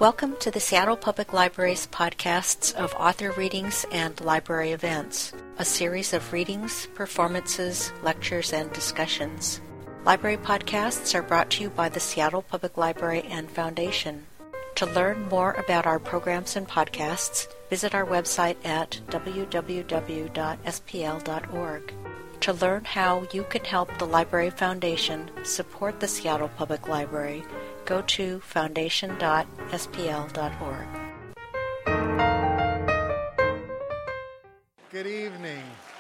Welcome to the Seattle Public Library's podcasts of author readings and library events, a series of readings, performances, lectures, and discussions. Library podcasts are brought to you by the Seattle Public Library and Foundation. To learn more about our programs and podcasts, visit our website at www.spl.org. To learn how you can help the Library Foundation support the Seattle Public Library, go to foundation.spl.org. Good evening.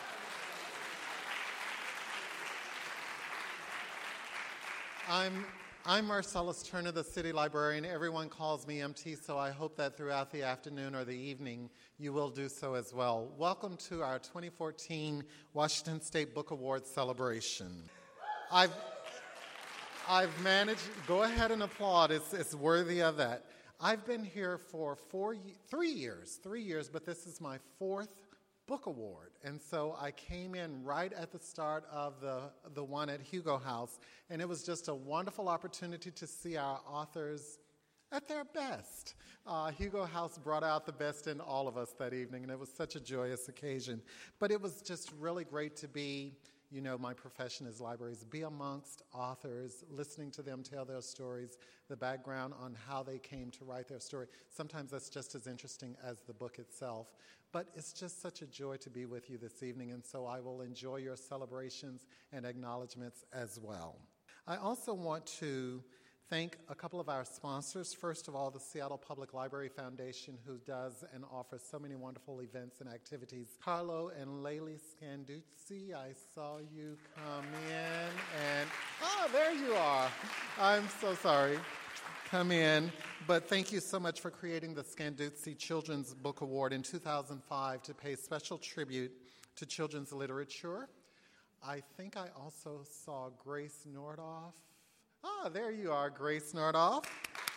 I'm Marcellus Turner, the city librarian. Everyone calls me MT, so I hope that throughout the afternoon or the evening you will do so as well. Welcome to our 2014 Washington State Book Awards celebration. I've managed, go ahead and applaud, it's worthy of that. I've been here for 3 years, but this is my fourth book award. And so I came in right at the start of the one at Hugo House, and it was just a wonderful opportunity to see our authors at their best. Hugo House brought out the best in all of us that evening, and it was such a joyous occasion. But it was just really great to be, you know, my profession is libraries, be amongst authors, listening to them tell their stories, the background on how they came to write their story. Sometimes that's just as interesting as the book itself. But it's just such a joy to be with you this evening, and so I will enjoy your celebrations and acknowledgments as well. I also want to thank a couple of our sponsors. First of all, the Seattle Public Library Foundation, who does and offers so many wonderful events and activities. Carlo and Laylee Scanduzzi, I saw you come in, and there you are. I'm so sorry. Come in. But thank you so much for creating the Scanduzzi Children's Book Award in 2005 to pay special tribute to children's literature. I think I also saw Grace Nordoff. There you are, Grace Nordoff.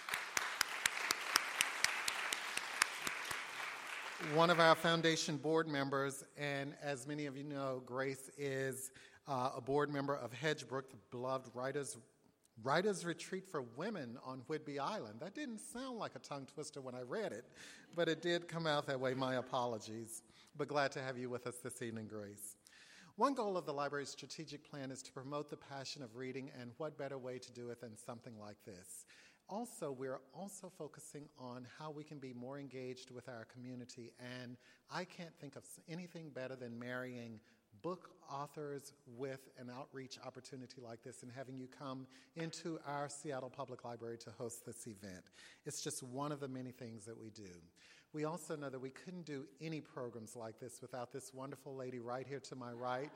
One of our foundation board members, and as many of you know, Grace is a board member of Hedgebrook, the beloved Writers Retreat for Women on Whidbey Island. That didn't sound like a tongue twister when I read it, but it did come out that way. My apologies. But glad to have you with us this evening, Grace. One goal of the library's strategic plan is to promote the passion of reading, and what better way to do it than something like this. Also, we're also focusing on how we can be more engaged with our community, and I can't think of anything better than marrying book authors with an outreach opportunity like this and having you come into our Seattle Public Library to host this event. It's just one of the many things that we do. We also know that we couldn't do any programs like this without this wonderful lady right here to my right.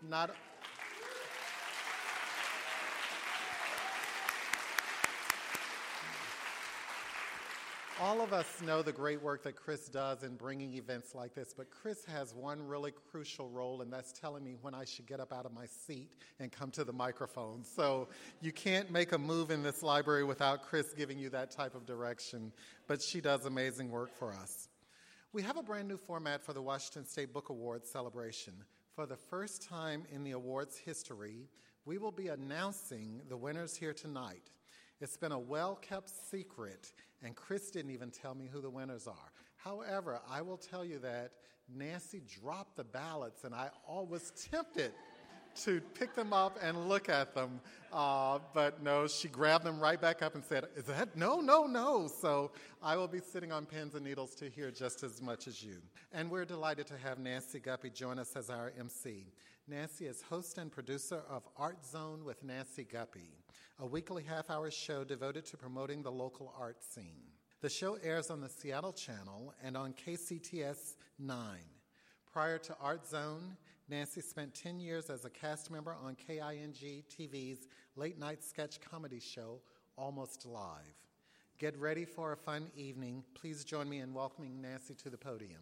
All of us know the great work that Chris does in bringing events like this, but Chris has one really crucial role, and that's telling me when I should get up out of my seat and come to the microphone. So you can't make a move in this library without Chris giving you that type of direction, but she does amazing work for us. We have a brand new format for the Washington State Book Awards celebration. For the first time in the awards history, we will be announcing the winners here tonight. It's been a well-kept secret, and Chris didn't even tell me who the winners are. However, I will tell you that Nancy dropped the ballots, and I was tempted to pick them up and look at them, but no, she grabbed them right back up and said, "Is that? No." So I will be sitting on pins and needles to hear just as much as you. And we're delighted to have Nancy Guppy join us as our MC. Nancy is host and producer of Art Zone with Nancy Guppy, a weekly half-hour show devoted to promoting the local art scene. The show airs on the Seattle Channel and on KCTS 9. Prior to Art Zone, Nancy spent 10 years as a cast member on KING TV's late-night sketch comedy show, Almost Live. Get ready for a fun evening. Please join me in welcoming Nancy to the podium.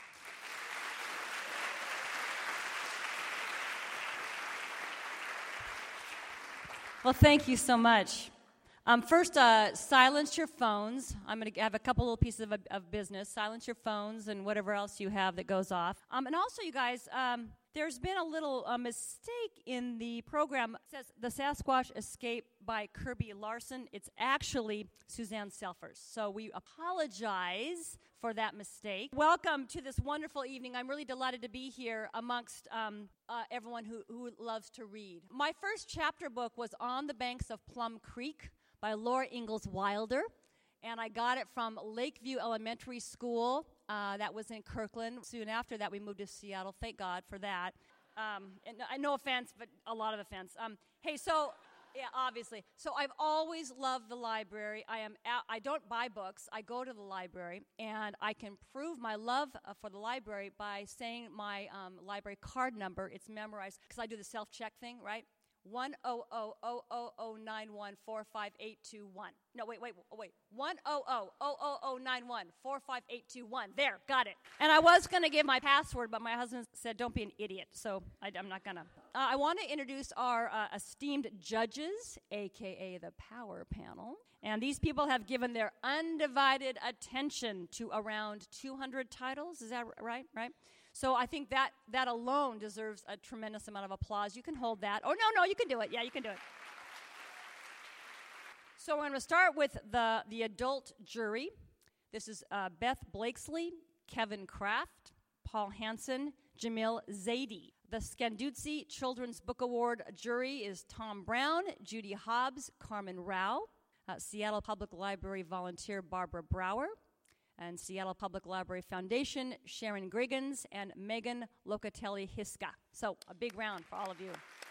Well, thank you so much. First, silence your phones. I'm going to have a couple little pieces of business. Silence your phones and whatever else you have that goes off. And also, you guys, There's been a little mistake in the program. It says The Sasquatch Escape by Kirby Larson. It's actually Suzanne Selfers. So we apologize for that mistake. Welcome to this wonderful evening. I'm really delighted to be here amongst everyone who loves to read. My first chapter book was On the Banks of Plum Creek by Laura Ingalls Wilder. And I got it from Lakeview Elementary School. That was in Kirkland. Soon after that, we moved to Seattle. Thank God for that. And no offense, but a lot of offense. Yeah, obviously. So I've always loved the library. I don't buy books. I go to the library, and I can prove my love for the library by saying my library card number. It's memorized because I do the self-check thing, right? 10000914581. No, wait. 10000914581. There, got it. And I was going to give my password, but my husband said, don't be an idiot, so I'm not going to. I want to introduce our esteemed judges, a.k.a. the Power Panel. And these people have given their undivided attention to around 200 titles. Is that right? Right? So I think that alone deserves a tremendous amount of applause. You can hold that. Oh, no, you can do it. Yeah, you can do it. So we're going to start with the adult jury. This is Beth Blakesley, Kevin Kraft, Paul Hansen, Jamil Zaidi. The Scanduzzi Children's Book Award jury is Tom Brown, Judy Hobbs, Carmen Rao, Seattle Public Library volunteer Barbara Brower, and Seattle Public Library Foundation, Sharon Griggins, and Megan Locatelli-Hiska. So a big round for all of you.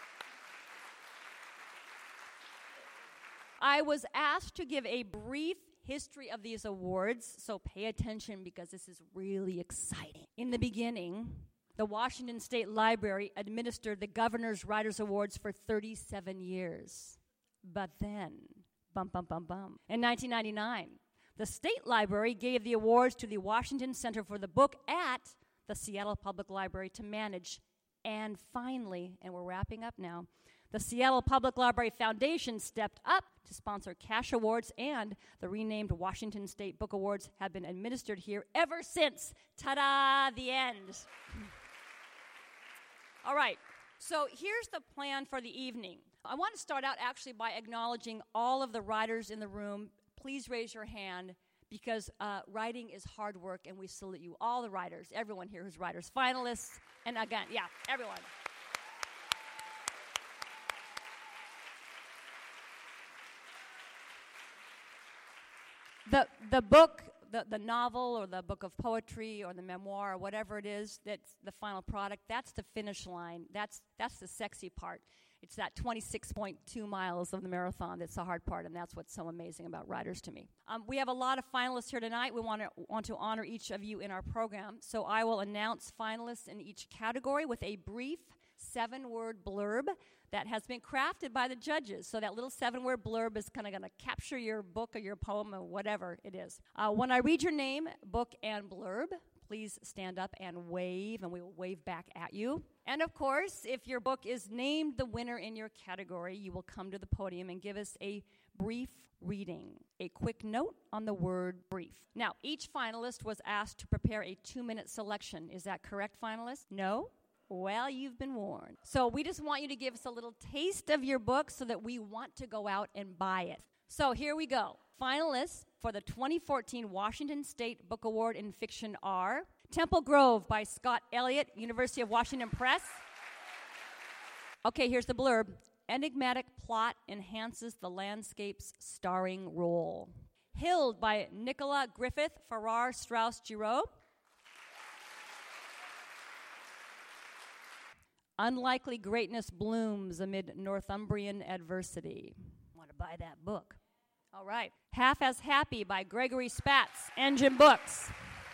I was asked to give a brief history of these awards, so pay attention because this is really exciting. In the beginning, the Washington State Library administered the Governor's Writers Awards for 37 years. But then, in 1999, the State Library gave the awards to the Washington Center for the Book at the Seattle Public Library to manage. And finally, and we're wrapping up now, the Seattle Public Library Foundation stepped up to sponsor cash awards, and the renamed Washington State Book Awards have been administered here ever since. Ta-da, the end. All right, so here's the plan for the evening. I want to start out actually by acknowledging all of the writers in the room. Please raise your hand because writing is hard work, and we salute you. All the writers, everyone here who's writers, finalists, and again, yeah, everyone. The book, the novel or the book of poetry or the memoir or whatever it is, that's the final product, that's the finish line. That's the sexy part. It's that 26.2 miles of the marathon that's the hard part, and that's what's so amazing about writers to me. We have a lot of finalists here tonight. We want to honor each of you in our program, so I will announce finalists in each category with a brief 7-word blurb that has been crafted by the judges. So that little 7-word blurb is kind of going to capture your book or your poem or whatever it is. When I read your name, book, and blurb, please stand up and wave, and we will wave back at you. And of course, if your book is named the winner in your category, you will come to the podium and give us a brief reading, a quick note on the word brief. Now, each finalist was asked to prepare a 2-minute selection. Is that correct, finalists? No? Well, you've been warned. So we just want you to give us a little taste of your book so that we want to go out and buy it. So here we go. Finalists for the 2014 Washington State Book Award in Fiction are Temple Grove by Scott Elliott, University of Washington Press. Okay, here's the blurb. Enigmatic plot enhances the landscape's starring role. Hild by Nicola Griffith, Farrar, Straus Giroux. Unlikely greatness blooms amid Northumbrian adversity. I want to buy that book. All right. Half as Happy by Gregory Spatz, Engine Books.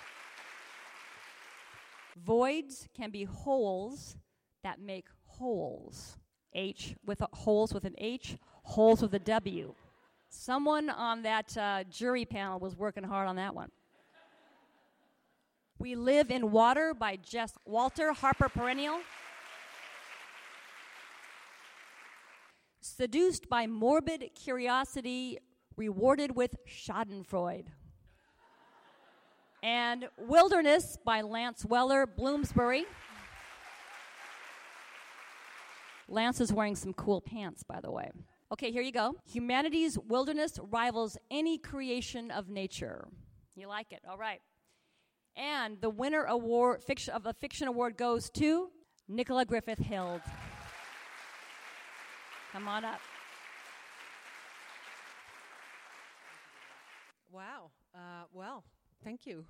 Voids can be holes that make holes. Holes with an H, holes with a W. Someone on that jury panel was working hard on that one. We Live in Water by Jess Walter, Harper Perennial. Seduced by Morbid Curiosity, Rewarded with Schadenfreude. And Wilderness by Lance Weller, Bloomsbury. Lance is wearing some cool pants, by the way. Okay, here you go. Humanity's wilderness rivals any creation of nature. You like it? All right. And the winner award of the fiction award goes to Nicola Griffith Hild. Come on up. Wow. Well, thank you.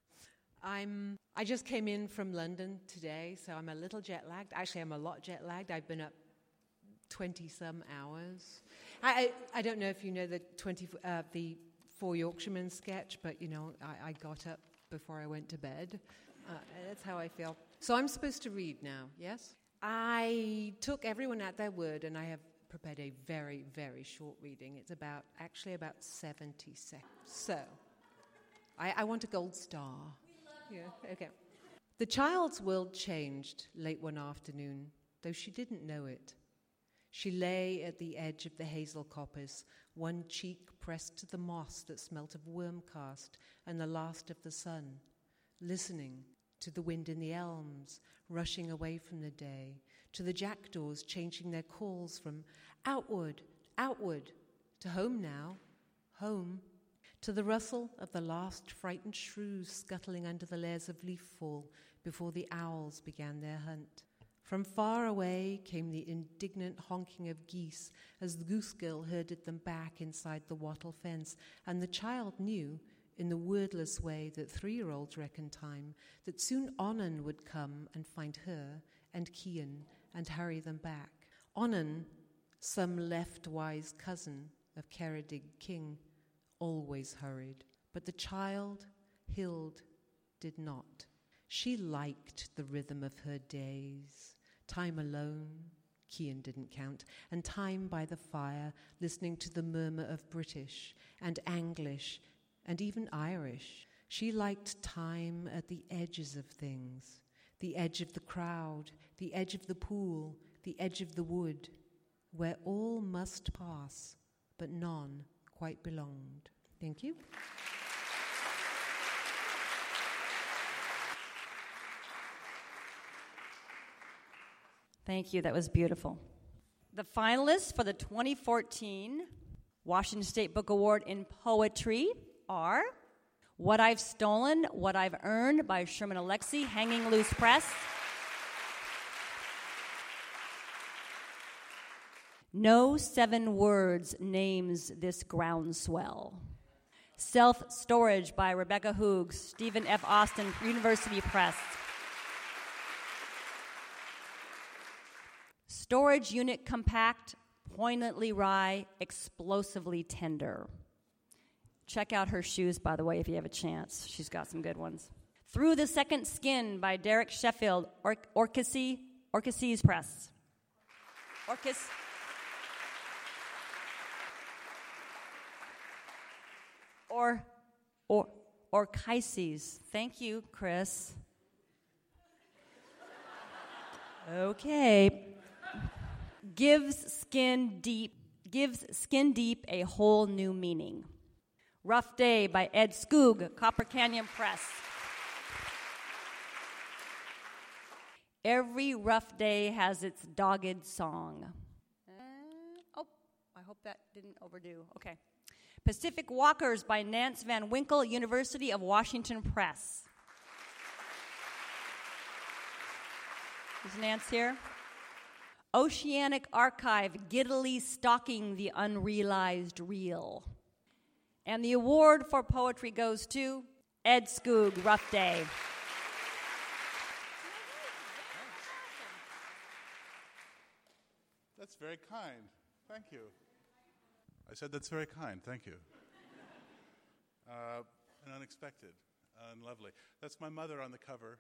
I just came in from London today, so I'm a little jet lagged. Actually, I'm a lot jet lagged. I've been up 20-some hours. I don't know if you know the 4 Yorkshiremen sketch, but, I got up before I went to bed. That's how I feel. So I'm supposed to read now, yes? I took everyone at their word, and I have prepared a very, very short reading. It's about 70 seconds. So, I want a gold star. Yeah, okay. The child's world changed late one afternoon, though she didn't know it. She lay at the edge of the hazel coppice, one cheek pressed to the moss that smelt of worm cast and the last of the sun, listening to the wind in the elms, rushing away from the day, to the jackdaws changing their calls from outward, outward, to home now, home, to the rustle of the last frightened shrews scuttling under the layers of leaf fall before the owls began their hunt. From far away came the indignant honking of geese as the goose-girl herded them back inside the wattle fence, and the child knew, in the wordless way that 3-year-olds reckon time, that soon Onan would come and find her and Cian and hurry them back. Onan, some left-wise cousin of Ceredig King, always hurried, but the child, Hild, did not. She liked the rhythm of her days. Time alone, Cian didn't count, and time by the fire, listening to the murmur of British and Anglish and even Irish. She liked time at the edges of things, the edge of the crowd, the edge of the pool, the edge of the wood, where all must pass, but none quite belonged. Thank you. Thank you. That was beautiful. The finalists for the 2014 Washington State Book Award in Poetry are What I've Stolen, What I've Earned by Sherman Alexie, Hanging Loose Press. No 7 words names this groundswell. Self-Storage by Rebecca Hoogs, Stephen F. Austin University Press. Storage Unit Compact, Poignantly Wry, Explosively Tender. Check out her shoes, by the way, if you have a chance. She's got some good ones. Through the Second Skin by Derek Sheffield, Orcasies Press. Orchises. Thank you, Chris. Okay. Gives Skin Deep a Whole New Meaning. Rough Day by Ed Skoog, Copper Canyon Press. Every rough day has its dogged song. I hope that didn't overdo. Okay. Pacific Walkers by Nance Van Winkle, University of Washington Press. Is Nance here? Oceanic Archive, giddily stalking the unrealized real. And the award for poetry goes to Ed Skoog, Rough Day. That's very kind. Thank you. I said that's very kind. Thank you. And unexpected and lovely. That's my mother on the cover.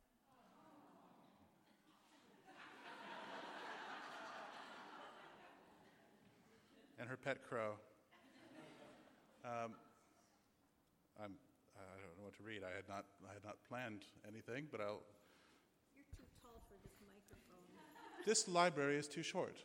And her pet crow. I don't know what to read. I had not planned anything, but I'll. You're too tall for this microphone. This library is too short.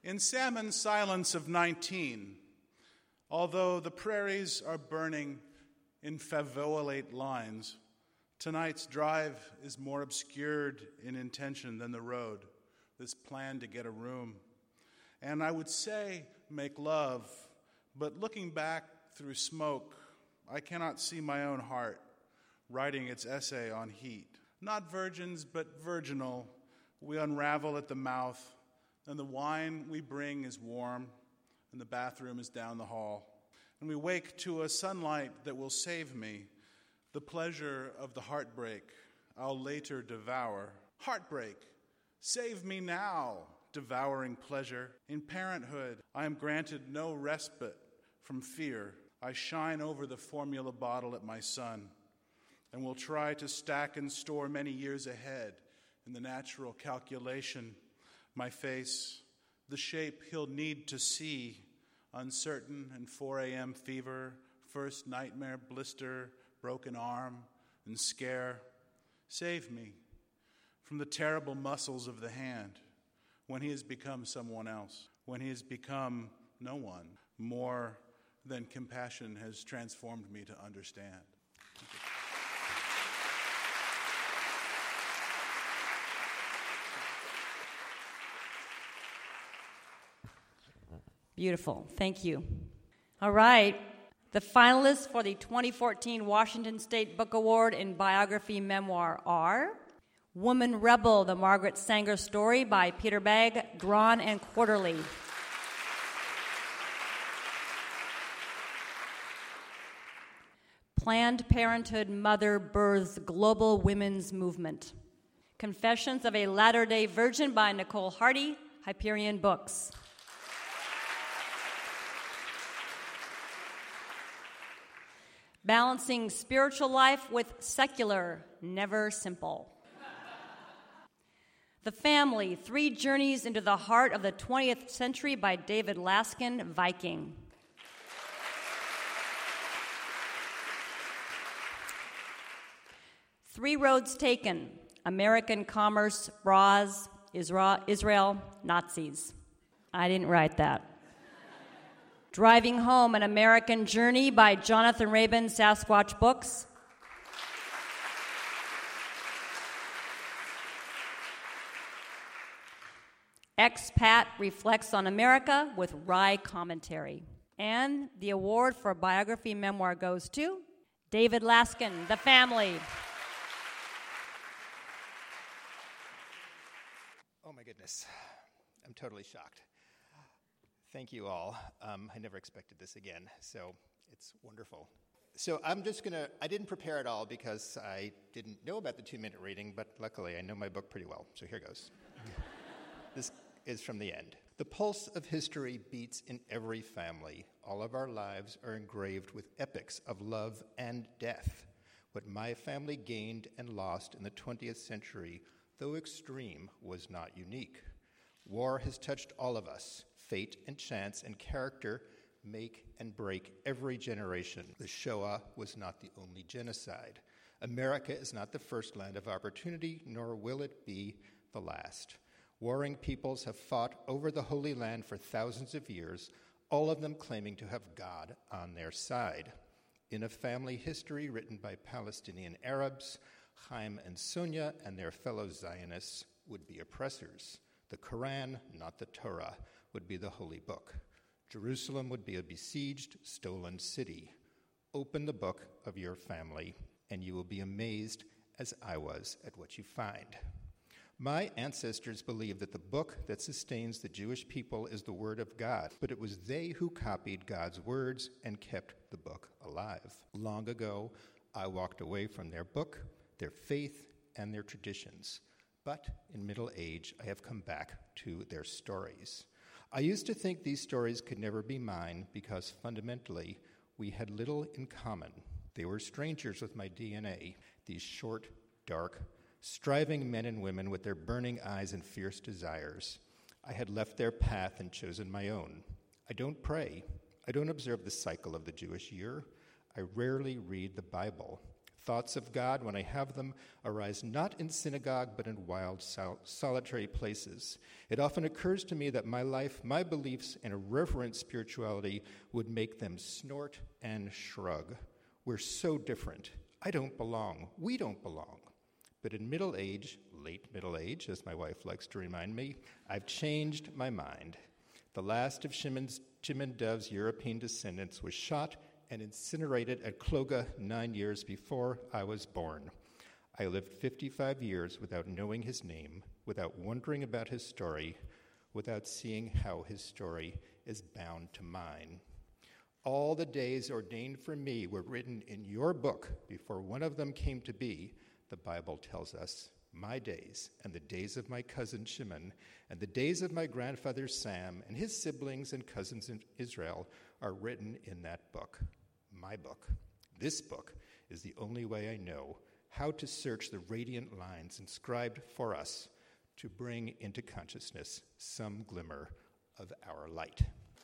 In salmon silence of 19, although the prairies are burning in favolate lines, tonight's drive is more obscured in intention than the road, this plan to get a room. And I would say make love, but looking back through smoke, I cannot see my own heart writing its essay on heat. Not virgins, but virginal, we unravel at the mouth, and the wine we bring is warm, and the bathroom is down the hall. And we wake to a sunlight that will save me, the pleasure of the heartbreak I'll later devour. Heartbreak, save me now, devouring pleasure. In parenthood, I am granted no respite from fear. I shine over the formula bottle at my son, and will try to stack and store many years ahead in the natural calculation. My face, the shape he'll need to see, uncertain and 4 a.m. fever, first nightmare blister, broken arm, and scare. Save me from the terrible muscles of the hand when he has become someone else, when he has become no one, more than compassion has transformed me to understand. Beautiful. Thank you. All right. The finalists for the 2014 Washington State Book Award in Biography Memoir are Woman Rebel, the Margaret Sanger story by Peter Begg, Drawn and Quarterly. Planned Parenthood Mother Births Global Women's Movement. Confessions of a Latter-day Virgin by Nicole Hardy, Hyperion Books. Balancing Spiritual Life with Secular, Never Simple. The Family, 3 Journeys into the Heart of the 20th Century by David Laskin, Viking. Three Roads Taken, American Commerce, Bras, Israel, Nazis. I didn't write that. Driving Home, An American Journey by Jonathan Rabin, Sasquatch Books. Expat Reflects on America with Wry Commentary. And the award for biography memoir goes to David Laskin, The Family. Oh my goodness, I'm totally shocked. Thank you all. I never expected this again, so it's wonderful. So I didn't prepare at all because I didn't know about the 2-minute reading, but luckily I know my book pretty well, so here goes. This is from the end. The pulse of history beats in every family. All of our lives are engraved with epics of love and death. What my family gained and lost in the 20th century, though extreme, was not unique. War has touched all of us. Fate and chance and character make and break every generation. The Shoah was not the only genocide. America is not the first land of opportunity, nor will it be the last. Warring peoples have fought over the Holy Land for thousands of years, all of them claiming to have God on their side. In a family history written by Palestinian Arabs, Chaim and Sonia and their fellow Zionists would be oppressors. The Quran, not the Torah, would be the holy book. Jerusalem would be a besieged, stolen city. Open the book of your family, and you will be amazed, as I was, at what you find. My ancestors believed that the book that sustains the Jewish people is the Word of God, but it was they who copied God's words and kept the book alive. Long ago, I walked away from their book, their faith, and their traditions. But in middle age, I have come back to their stories. I used to think these stories could never be mine because fundamentally, we had little in common. They were strangers with my DNA, these short, dark, striving men and women with their burning eyes and fierce desires. I had left their path and chosen my own. I don't pray. I don't observe the cycle of the Jewish year. I rarely read the Bible. Thoughts of God, when I have them, arise not in synagogue, but in wild, solitary places. It often occurs to me that my life, my beliefs, and irreverent spirituality would make them snort and shrug. We're so different. I don't belong. We don't belong. But in middle age, late middle age, as my wife likes to remind me, I've changed my mind. The last of Jim and Dov's European descendants was shot and incinerated at Cloga 9 years before I was born. I lived 55 years without knowing his name, without wondering about his story, without seeing how his story is bound to mine. All the days ordained for me were written in your book before one of them came to be, the Bible tells us. My days and the days of my cousin Shimon and the days of my grandfather Sam and his siblings and cousins in Israel are written in that book, my book. This book is the only way I know how to search the radiant lines inscribed for us to bring into consciousness some glimmer of our light.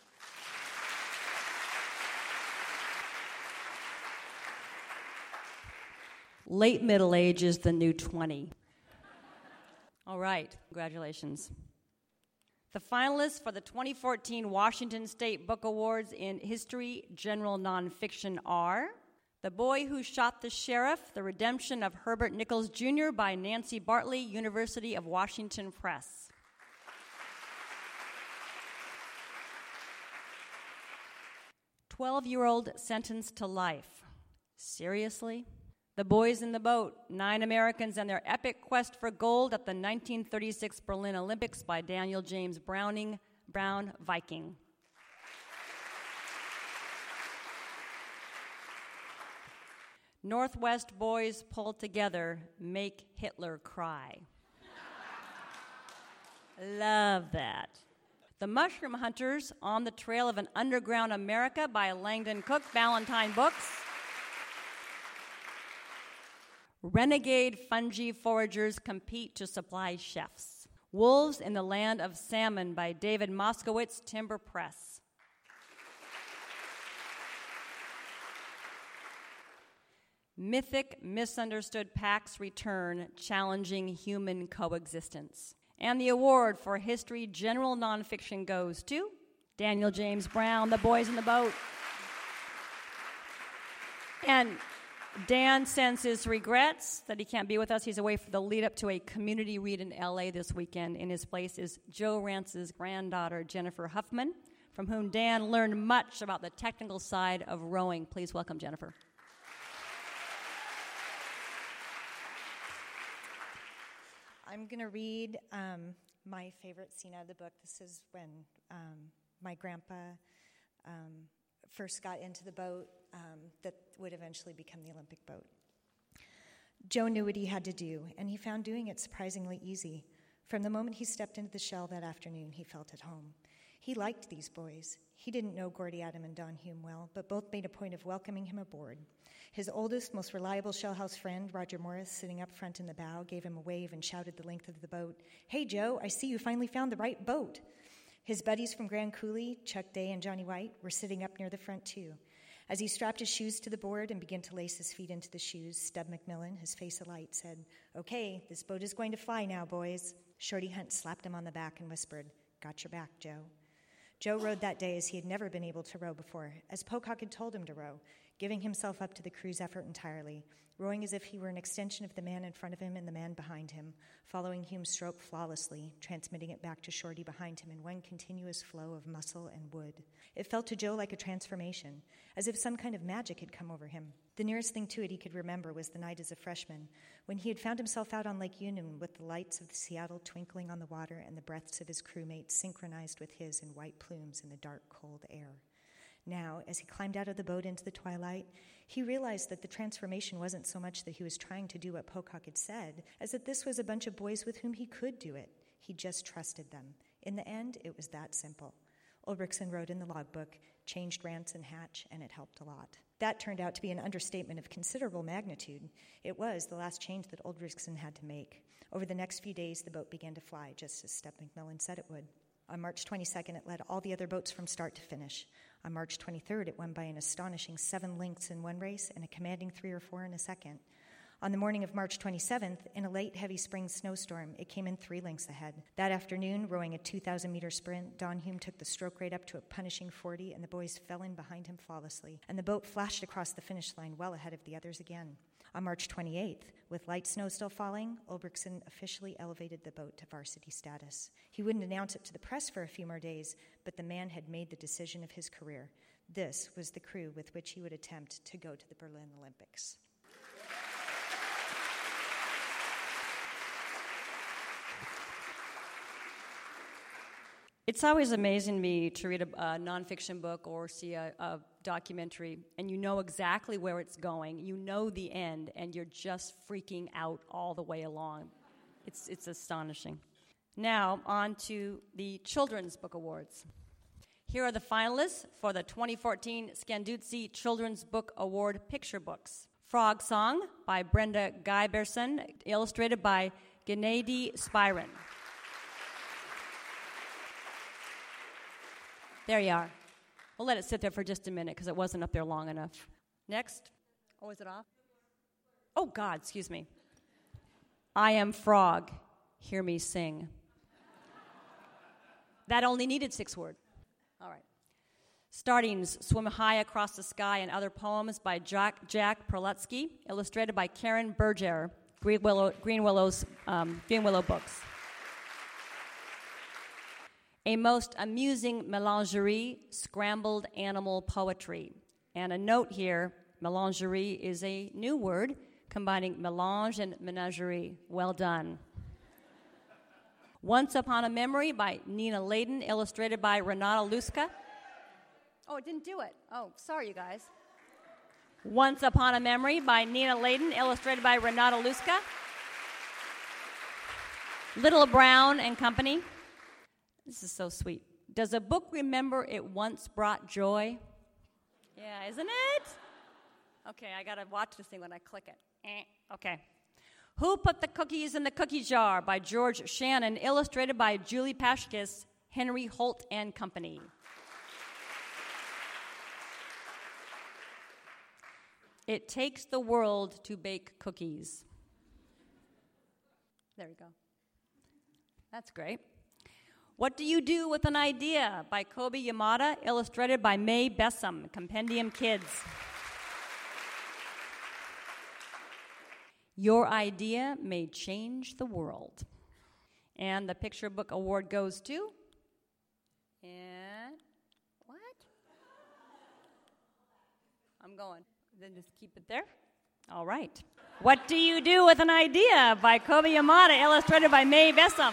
Late middle age is the new 20. All right, congratulations. The finalists for the 2014 Washington State Book Awards in History General Nonfiction are The Boy Who Shot the Sheriff, The Redemption of Herbert Nichols Jr. by Nancy Bartley, University of Washington Press. "12-year-old sentenced to life. Seriously? The Boys in the Boat, 9 Americans and Their Epic Quest for Gold at the 1936 Berlin Olympics by Daniel James Brown, Viking. Northwest Boys Pull Together, Make Hitler Cry. Love that. The Mushroom Hunters, On the Trail of an Underground America by Langdon Cook, Ballantine Books. Renegade Fungi Foragers Compete to Supply Chefs. Wolves in the Land of Salmon by David Moskowitz, Timber Press. Mythic Misunderstood Packs Return, Challenging Human Coexistence. And the award for History General Nonfiction goes to Daniel James Brown, The Boys in the Boat. And Dan sends his regrets that he can't be with us. He's away for the lead up to a community read in LA this weekend. In his place is Joe Rance's granddaughter, Jennifer Huffman, from whom Dan learned much about the technical side of rowing. Please welcome Jennifer. I'm going to read my favorite scene out of the book. This is when my grandpa first got into the boat that would eventually become the Olympic boat. Joe knew what he had to do, and he found doing it surprisingly easy. From the moment he stepped into the shell that afternoon, he felt at home. He liked these boys. He didn't know Gordy Adam and Don Hume well, but both made a point of welcoming him aboard. His oldest, most reliable shellhouse friend, Roger Morris, sitting up front in the bow, gave him a wave and shouted the length of the boat, "Hey, Joe, I see you finally found the right boat." His buddies from Grand Coulee, Chuck Day and Johnny White, were sitting up near the front, too. As he strapped his shoes to the board and began to lace his feet into the shoes, Stub McMillan, his face alight, said, "Okay, this boat is going to fly now, boys." Shorty Hunt slapped him on the back and whispered, "Got your back, Joe." Joe rowed that day as he had never been able to row before, as Pocock had told him to row, giving himself up to the crew's effort entirely, rowing as if he were an extension of the man in front of him and the man behind him, following Hume's stroke flawlessly, transmitting it back to Shorty behind him in one continuous flow of muscle and wood. It felt to Joe like a transformation, as if some kind of magic had come over him. The nearest thing to it he could remember was the night as a freshman, when he had found himself out on Lake Union with the lights of the Seattle twinkling on the water and the breaths of his crewmates synchronized with his in white plumes in the dark, cold air. Now, as he climbed out of the boat into the twilight, he realized that the transformation wasn't so much that he was trying to do what Pocock had said, as that this was a bunch of boys with whom he could do it. He just trusted them. In the end, it was that simple. Ulrichsen wrote in the logbook, "Changed Rance and Hatch, and it helped a lot." That turned out to be an understatement of considerable magnitude. It was the last change that Ulrichsen had to make. Over the next few days, the boat began to fly, just as Step McMillan said it would. On March 22nd, it led all the other boats from start to finish. On March 23rd, it won by an astonishing 7 lengths in one race and a commanding 3 or 4 in a second. On the morning of March 27th, in a late heavy spring snowstorm, it came in 3 lengths ahead. That afternoon, rowing a 2,000-meter sprint, Don Hume took the stroke rate up to a punishing 40, and the boys fell in behind him flawlessly, and the boat flashed across the finish line well ahead of the others again. On March 28th, with light snow still falling, Ulbrichtsen officially elevated the boat to varsity status. He wouldn't announce it to the press for a few more days, but the man had made the decision of his career. This was the crew with which he would attempt to go to the Berlin Olympics. It's always amazing me to read a nonfiction book or see a documentary, and you know exactly where it's going. You know the end, and you're just freaking out all the way along. It's astonishing. Now, on to the Children's Book Awards. Here are the finalists for the 2014 Scanduzzi Children's Book Award picture books. Frog Song by Brenda Guyberson, illustrated by Gennady Spirin. There you are. We'll let it sit there for just a minute because it wasn't up there long enough. Next. Oh, is it off? Oh, God, excuse me. I Am Frog, Hear Me Sing. That only needed 6 words. All right. Startings, Swim High Across the Sky and Other Poems by Jack Perlutsky, illustrated by Karen Berger, Green Willow Books. A most amusing melangerie, scrambled animal poetry. And a note here, melangerie is a new word, combining melange and menagerie. Well done. Once Upon a Memory by Nina Layden, illustrated by Renata Luska. Oh, it didn't do it. Oh, sorry, you guys. Once Upon a Memory by Nina Layden, illustrated by Renata Luska. Little Brown and Company. This is so sweet. Does a book remember it once brought joy? Yeah, isn't it? Okay, I got to watch this thing when I click it. Okay. Who Put the Cookies in the Cookie Jar by George Shannon, illustrated by Julie Pashkis, Henry Holt and Company. It Takes the World to Bake Cookies. There we go. That's great. What Do You Do with an Idea by Kobe Yamada, illustrated by Mae Bessam, Compendium Kids. Your Idea May Change the World. And the Picture Book Award goes to... And... What? I'm going. Then just keep it there. All right. What Do You Do with an Idea by Kobe Yamada, illustrated by Mae Bessam.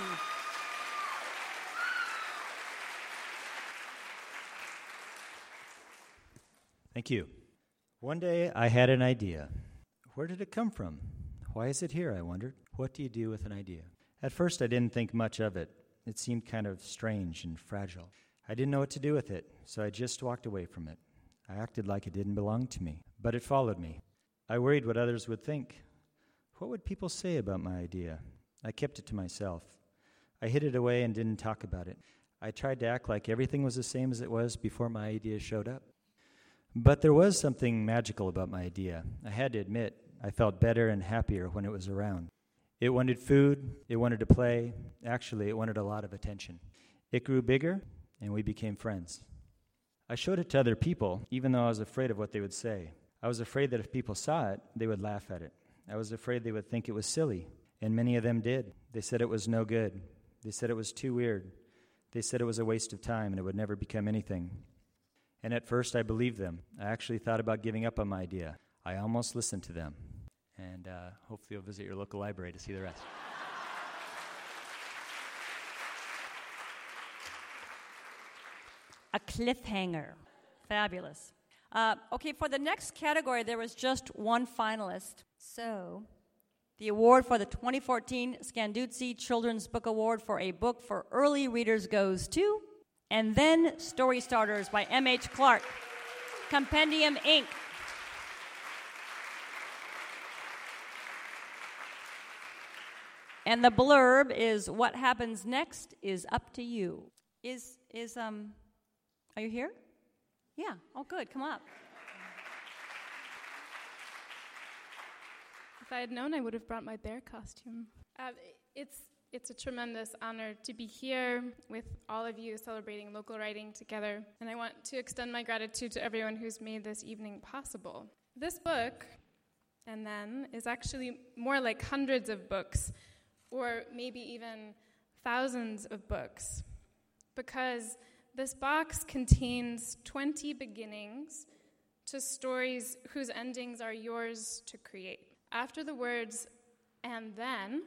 Thank you. One day I had an idea. Where did it come from? Why is it here, I wondered. What do you do with an idea? At first I didn't think much of it. It seemed kind of strange and fragile. I didn't know what to do with it, so I just walked away from it. I acted like it didn't belong to me, but it followed me. I worried what others would think. What would people say about my idea? I kept it to myself. I hid it away and didn't talk about it. I tried to act like everything was the same as it was before my idea showed up. But there was something magical about my idea. I had to admit, I felt better and happier when it was around. It wanted food, it wanted to play. Actually, it wanted a lot of attention. It grew bigger, and we became friends. I showed it to other people, even though I was afraid of what they would say. I was afraid that if people saw it, they would laugh at it. I was afraid they would think it was silly, and many of them did. They said it was no good. They said it was too weird. They said it was a waste of time and it would never become anything. And at first, I believed them. I actually thought about giving up on my idea. I almost listened to them. And hopefully you'll visit your local library to see the rest. A cliffhanger. Fabulous. Okay, for the next category, there was just one finalist. So, the award for the 2014 Scanduzzi Children's Book Award for a book for early readers goes to... And Then Story Starters by M.H. Clark, Compendium Inc. And the blurb is, what happens next is up to you. Are you here? Yeah. Oh, good. Come up. If I had known, I would have brought my bear costume. It's a tremendous honor to be here with all of you celebrating local writing together, and I want to extend my gratitude to everyone who's made this evening possible. This book, and then, is actually more like hundreds of books, or maybe even thousands of books, because this box contains 20 beginnings to stories whose endings are yours to create. After the words, "and then,"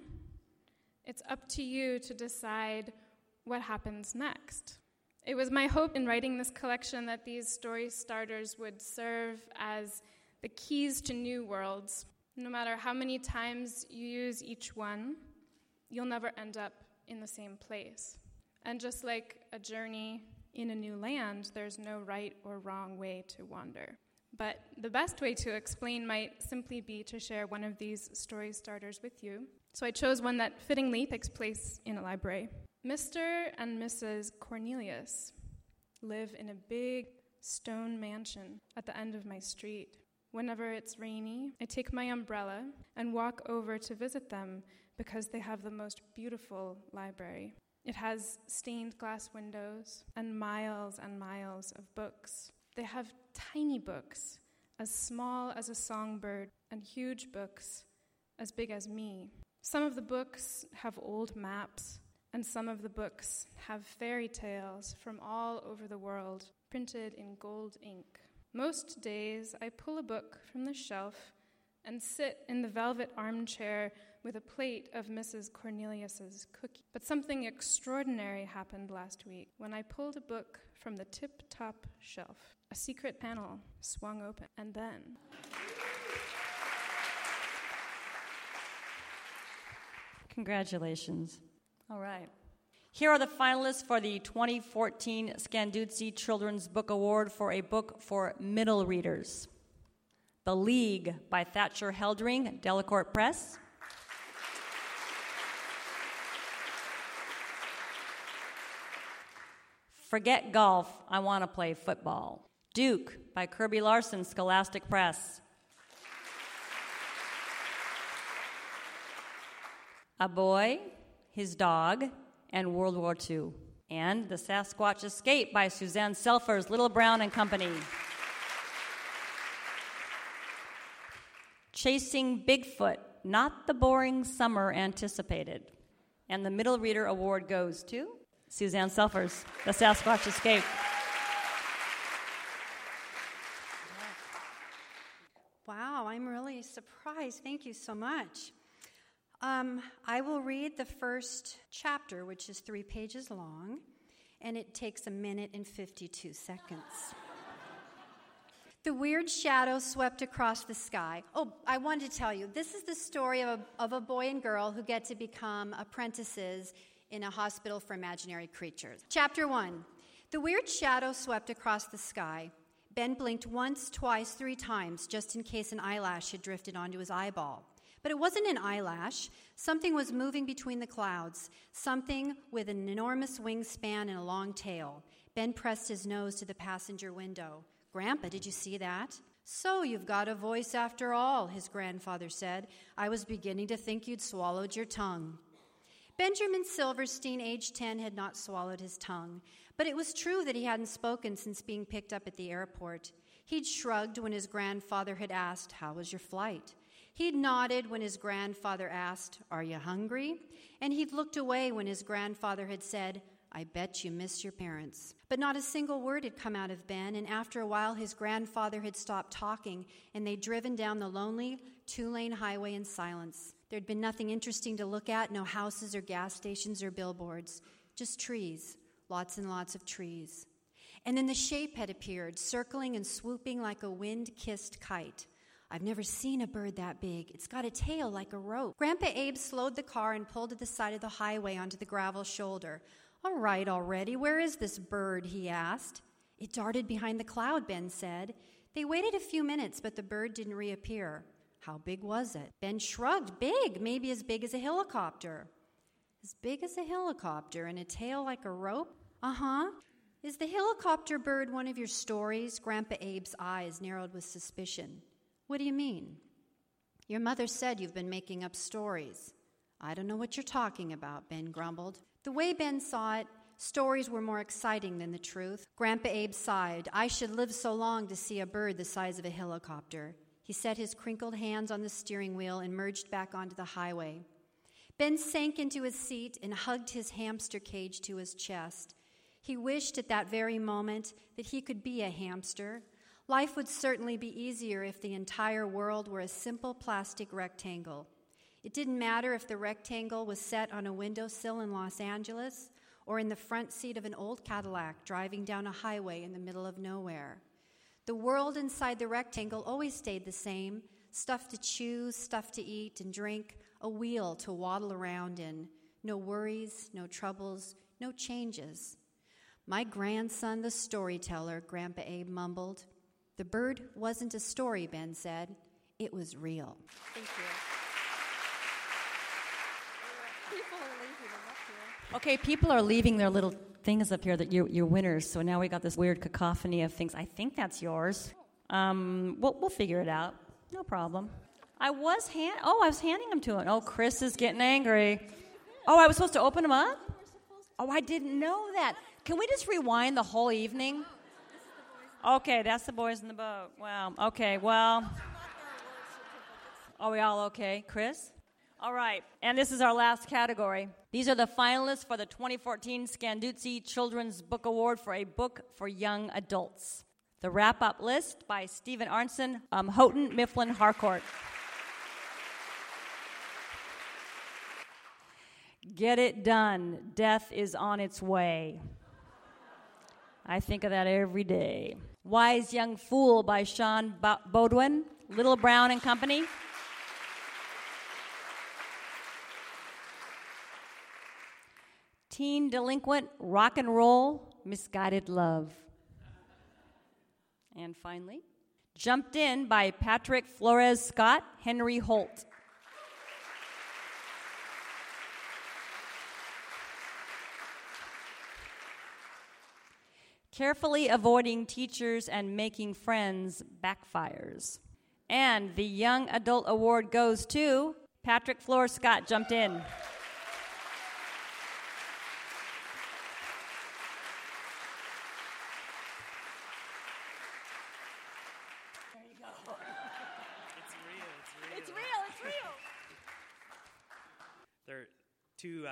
it's up to you to decide what happens next. It was my hope in writing this collection that these story starters would serve as the keys to new worlds. No matter how many times you use each one, you'll never end up in the same place. And just like a journey in a new land, there's no right or wrong way to wander. But the best way to explain might simply be to share one of these story starters with you. So I chose one that fittingly takes place in a library. Mr. and Mrs. Cornelius live in a big stone mansion at the end of my street. Whenever it's rainy, I take my umbrella and walk over to visit them because they have the most beautiful library. It has stained glass windows and miles of books. They have tiny books as small as a songbird and huge books as big as me. Some of the books have old maps, and some of the books have fairy tales from all over the world printed in gold ink. Most days, I pull a book from the shelf and sit in the velvet armchair with a plate of Mrs. Cornelius's cookie. But something extraordinary happened last week when I pulled a book from the tip-top shelf. A secret panel swung open, and then... Congratulations. All right. Here are the finalists for the 2014 Scanduzzi Children's Book Award for a book for middle readers. The League by Thatcher Heldring, Delacorte Press. Forget Golf, I Want to Play Football. Duke by Kirby Larson, Scholastic Press. A Boy, His Dog, and World War II. And The Sasquatch Escape by Suzanne Selfers, Little Brown and Company. Chasing Bigfoot, Not the Boring Summer Anticipated. And the Middle Reader Award goes to Suzanne Selfers, The Sasquatch Escape. Wow, I'm really surprised. Thank you so much. I will read the first chapter, which is 3 pages long, and it takes 1 minute and 52 seconds. The weird shadow swept across the sky. Oh, I wanted to tell you, this is the story of a boy and girl who get to become apprentices in a hospital for imaginary creatures. Chapter 1. The weird shadow swept across the sky. Ben blinked once, twice, 3 times, just in case an eyelash had drifted onto his eyeball. But it wasn't an eyelash. Something was moving between the clouds, something with an enormous wingspan and a long tail. Ben pressed his nose to the passenger window. "Grandpa, did you see that?" "So you've got a voice after all," his grandfather said. "I was beginning to think you'd swallowed your tongue." Benjamin Silverstein, age 10, had not swallowed his tongue, but it was true that he hadn't spoken since being picked up at the airport. He'd shrugged when his grandfather had asked, "How was your flight?" He'd nodded when his grandfather asked, "Are you hungry?" And he'd looked away when his grandfather had said, "I bet you miss your parents." But not a single word had come out of Ben, and after a while his grandfather had stopped talking, and they'd driven down the lonely 2-lane highway in silence. There'd been nothing interesting to look at, no houses or gas stations or billboards, just trees, lots and lots of trees. And then the shape had appeared, circling and swooping like a wind-kissed kite. "I've never seen a bird that big. It's got a tail like a rope." Grandpa Abe slowed the car and pulled to the side of the highway onto the gravel shoulder. "All right already, where is this bird?" he asked. "It darted behind the cloud," Ben said. They waited a few minutes, but the bird didn't reappear. "How big was it?" Ben shrugged. "Big, maybe as big as a helicopter." "As big as a helicopter and a tail like a rope?" "Uh-huh." Is the helicopter bird one of your stories? Grandpa Abe's eyes narrowed with suspicion. What do you mean? Your mother said you've been making up stories. I don't know what you're talking about, Ben grumbled. The way Ben saw it, stories were more exciting than the truth. Grandpa Abe sighed. I should live so long to see a bird the size of a helicopter. He set his crinkled hands on the steering wheel and merged back onto the highway. Ben sank into his seat and hugged his hamster cage to his chest. He wished at that very moment that he could be a hamster. Life would certainly be easier if the entire world were a simple plastic rectangle. It didn't matter if the rectangle was set on a windowsill in Los Angeles or in the front seat of an old Cadillac driving down a highway in the middle of nowhere. The world inside the rectangle always stayed the same: stuff to choose, stuff to eat and drink, a wheel to waddle around in. No worries, no troubles, no changes. My grandson, the storyteller, Grandpa Abe mumbled. The bird wasn't a story, Ben said. It was real. Thank you. Okay, people are leaving their little things up here that you're winners. So now we got this weird cacophony of things. I think that's yours. We'll figure it out. No problem. I was handing them to him. Oh, Chris is getting angry. Oh, I was supposed to open them up? Oh, I didn't know that. Can we just rewind the whole evening? Okay, that's the boys in the boat. Wow. Okay, well. Are we all okay? Chris? All right, and this is our last category. These are the finalists for the 2014 Scanduzzi Children's Book Award for a book for young adults. The wrap-up list by Stephen Arnson, Houghton Mifflin Harcourt. Get It Done. Death is on its way. I think of that every day. Wise Young Fool by Sean Bodwin, Little Brown and Company. Teen Delinquent Rock and Roll, Misguided Love. And finally, Jumped In by Patrick Flores Scott, Henry Holt. Carefully Avoiding Teachers and Making Friends Backfires. And the Young Adult Award goes to Patrick Flores Scott, Jumped In. There are two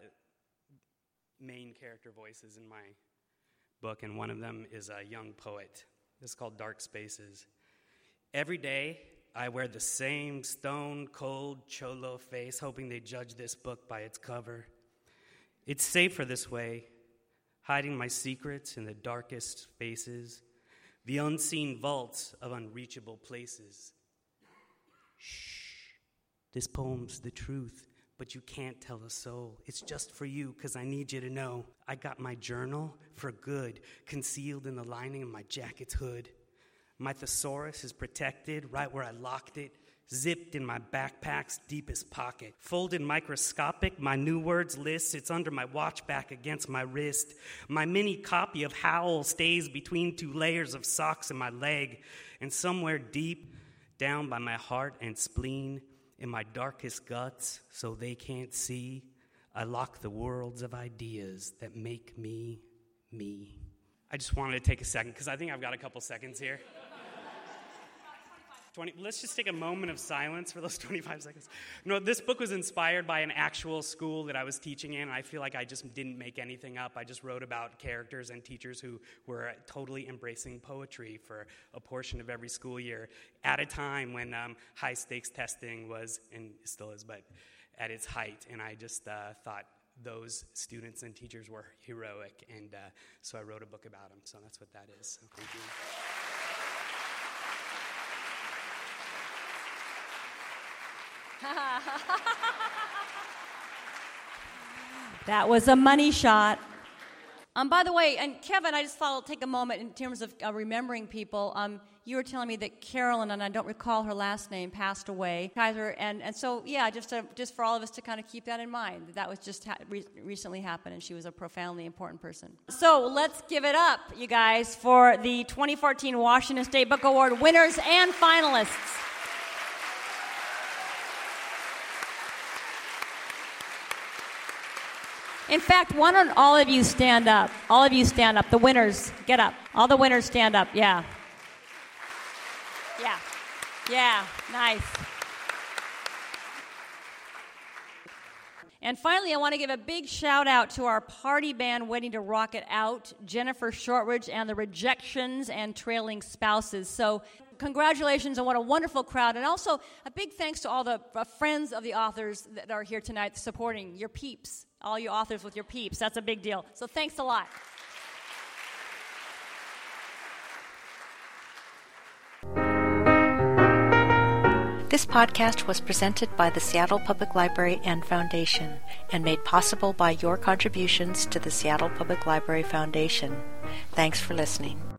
main character voices in my book, and one of them is a young poet. This is called Dark Spaces. Every day, I wear the same stone-cold cholo face, hoping they judge this book by its cover. It's safer this way, hiding my secrets in the darkest spaces, the unseen vaults of unreachable places. Shh, this poem's the truth. But you can't tell a soul. It's just for you, because I need you to know. I got my journal for good, concealed in the lining of my jacket's hood. My thesaurus is protected right where I locked it, zipped in my backpack's deepest pocket. Folded microscopic, my new words list sits under my watch back against my wrist. My mini copy of Howl stays between two layers of socks in my leg. And somewhere deep down by my heart and spleen, in my darkest guts, so they can't see, I lock the worlds of ideas that make me, me. I just wanted to take a second, because I think I've got a couple seconds here. Let's just take a moment of silence for those 25 seconds. No, this book was inspired by an actual school that I was teaching in, and I feel like I just didn't make anything up. I just wrote about characters and teachers who were totally embracing poetry for a portion of every school year at a time when high-stakes testing was, and still is, but at its height. And I just thought those students and teachers were heroic, and so I wrote a book about them. So that's what that is. So thank you. That was a money shot. By the way, and Kevin, I just thought I'll take a moment in terms of remembering people. you were telling me that Carolyn, and I don't recall her last name, passed away. Kaiser, and so, yeah, just for all of us to kind of keep that in mind. That was just recently happened, and she was a profoundly important person. So let's give it up, you guys, for the 2014 Washington State Book Award winners and finalists. In fact, why don't all of you stand up? All of you stand up. The winners, get up. All the winners stand up. Yeah. Yeah. Yeah. Nice. And finally, I want to give a big shout out to our party band waiting to rock it out, Jennifer Shortridge and the Rejections and Trailing Spouses. So congratulations on what a wonderful crowd. And also a big thanks to all the friends of the authors that are here tonight supporting your peeps, all you authors with your peeps. That's a big deal. So thanks a lot. This podcast was presented by the Seattle Public Library and Foundation and made possible by your contributions to the Seattle Public Library Foundation. Thanks for listening.